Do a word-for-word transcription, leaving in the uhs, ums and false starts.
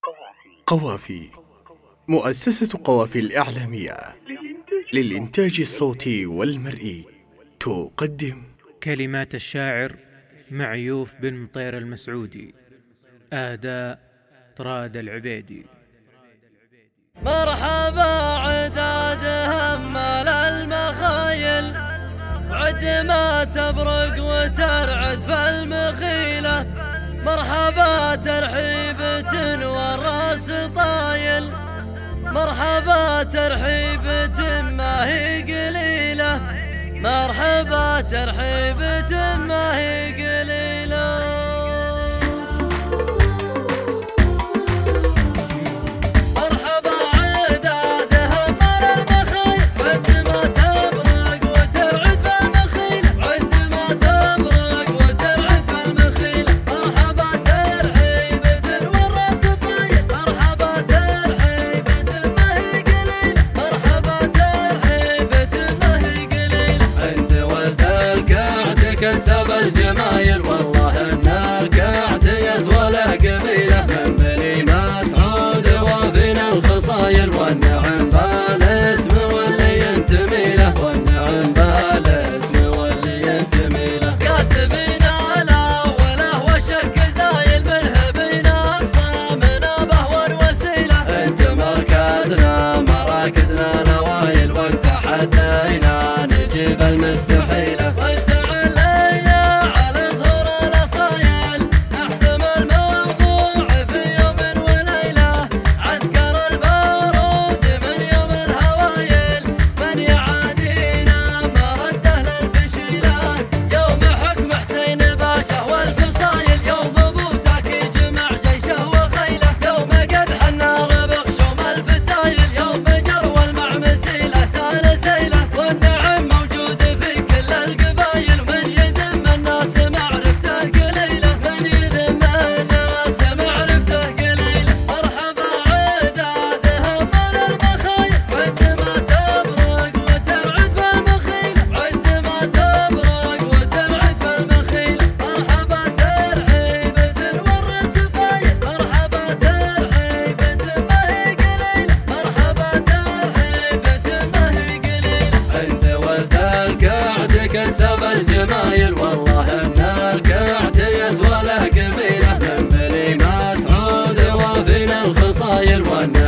قوافي، مؤسسة قوافي الإعلامية للإنتاج الصوتي والمرئي تقدم كلمات الشاعر معيوف بن مطير المسعودي، أداء طراد العبيدي. مرحبا عداد همال المخايل، عد ما تبرق وترعد في المخيلة. مرحبا ترحيبة والراس طايل، مرحبا ترحيبة ما هي قليلة، مرحبا ترحيبة ما هي قليلة. كسب الجمايل والله ان القعد يسوى له قبيله، من بني مسعود وفينا الخصايل، والنعم بالاسم واللي ينتمي له، والنعم بالاسم واللي ينتمي له. كاسبين الاوله والشك زايل، منه بينا اقصى منابه والوسيله. انت مركزنا مراكزنا نوايل، وانت حدينا نجيب المستحيله. كسب الجمايل والله ان القعد يسوى له قبيله، من بني مسعود وفينا الخصايل.